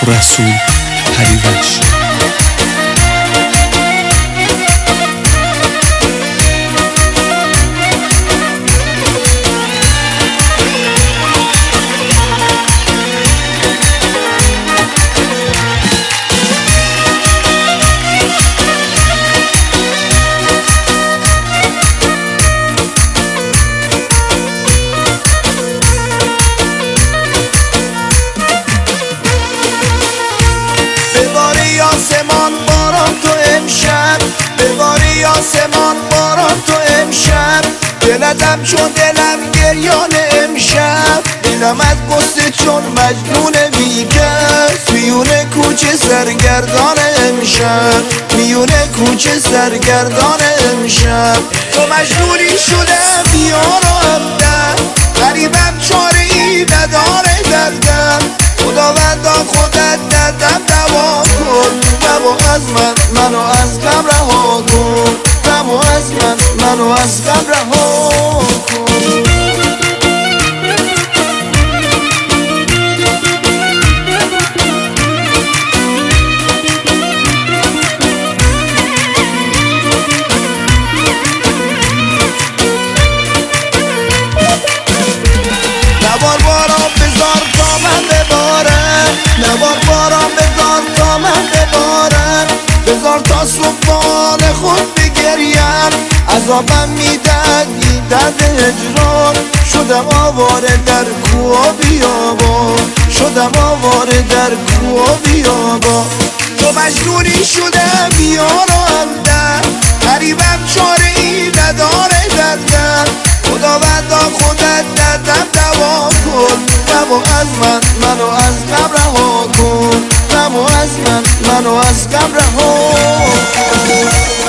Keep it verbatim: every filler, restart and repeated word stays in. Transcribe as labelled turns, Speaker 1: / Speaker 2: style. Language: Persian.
Speaker 1: رسول پریوش.
Speaker 2: آسمان باران تو امشب، بباری آسمان باران تو امشب، دلتم چون دلم گریان امشب، دلم از قصه چون مجنون بیکس، میونه کوچه سرگردان امشب، میونه کوچه سرگردان امشب. تو مجنونی شده بیار و همدم، غریبم چاره ای نداره دردم، خداوندا خودت دردم دوا کن، دوا از من منو از غم رها کن، دوا از من منو از غم رها کن. نبار باران بذار تا من ببارم، نبار باران بذار تا من ببارم، بذار تا صبحان خود بگریم، عذابم میدن این درد هجران، شدم آواره در کوه و بیابان، شدم آواره در کوه و بیابان. تو مجنونی شده بیار و همدم، غریبم چاره ای نداره دردم، خداوندا خودت دردم دوا کن، دوا از من منو از غم رها کن، دوا از من منو از غم رها کن.